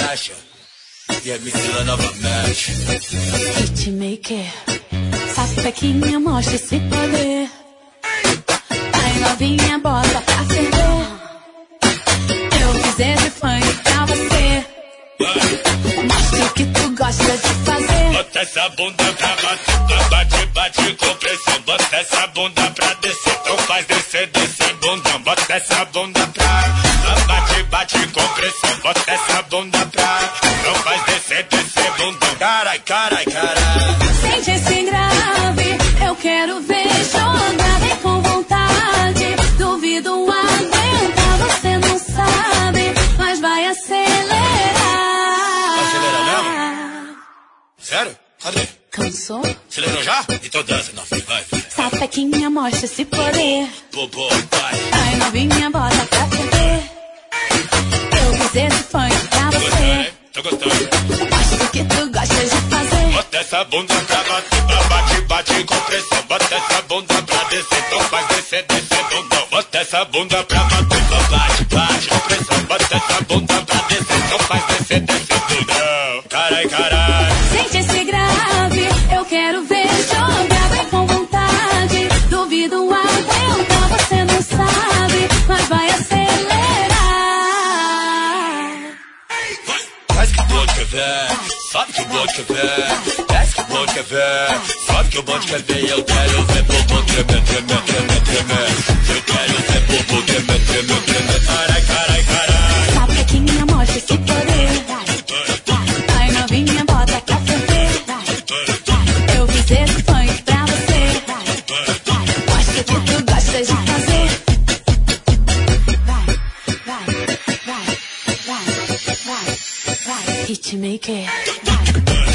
mexe. E a Missila novamente. Hitmaker, sapequinha, mostra esse poder. Vai novinha, bota pra ferver. Eu fiz esse funk pra você. Mostra o que tu gosta de fazer. Bota essa bunda pra bater, bate, bate com pressão. Bota essa bunda pra descer, então faz descer, descer bundão. Bota essa bunda pra bate, bate com pressão. Bota essa bunda pra, então faz descer, descer bundão. Carai, carai, carai. Sente esse grave, eu quero ver jogar bem com vontade. Duvido aguentar, você não sabe, mas vai acelerar. Sério? Cadê? Cansou? Acelerou já? Então dança, novinha, vai. Sapequinha, mostra esse poder. Bobo, vai. Vai novinha, bota pra ferver. Eu fiz esse funk pra Tô gostando, você. hein? Tô gostando. Mostra o que tu gosta de fazer. Bota essa bunda pra bater, bate, bate com pressão. Bota essa bunda pra descer, então faz descer, descer bundão. Bota essa bunda pra bater, bate, bate com pressão. Bota essa bunda pra descer, então faz descer, descer bundão. Carai, carai. Sente esse grave, eu quero ver jogar bem com vontade. Duvido aguentar, você não sabe, mas vai acelerar. Faz que o bonde quer ver, sobe que o bonde quer ver. Desce que o bonde quer ver, sobe que o bonde quer ver. Eu quero ver bobo tremer, tremer, tremer, tremer. Eu quero ver bobo tremer, tremer, tremer. Carai, carai, carai. Sapequinha, mostra esse poder. Vai novinha, bota pra ferver. Eu fiz esse funk pra você. Mostra o que tu gosta de fazer. Vai, vai, vai, vai, vai, vai. Hitmaker.